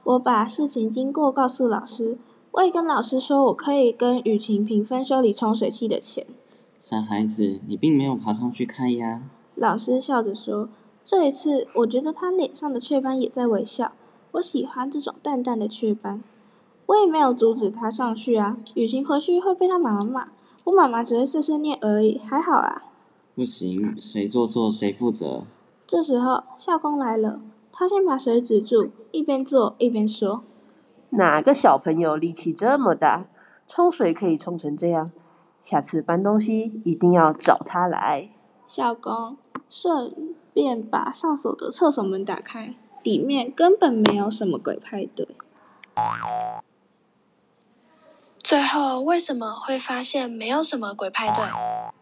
我把事情经过告诉老师，我也跟老师说我可以跟雨晴平分修理冲水器的钱。 傻孩子，你并没有爬上去看呀。 老师笑着说，这一次我觉得他脸上的雀斑也在微笑，我喜欢这种淡淡的雀斑。我也没有阻止他上去啊，雨晴回去会被他妈妈骂，我妈妈只会碎碎念而已，还好啦。 不行，谁做错谁负责。 这时候校工来了，他先把水止住，一边做一边说， 哪个小朋友力气这么大，冲水可以冲成这样？下次搬东西一定要找他来。 校工顺便把上锁的厕所门打开，里面根本没有什么鬼派对。 最后为什么会发现没有什么鬼派对？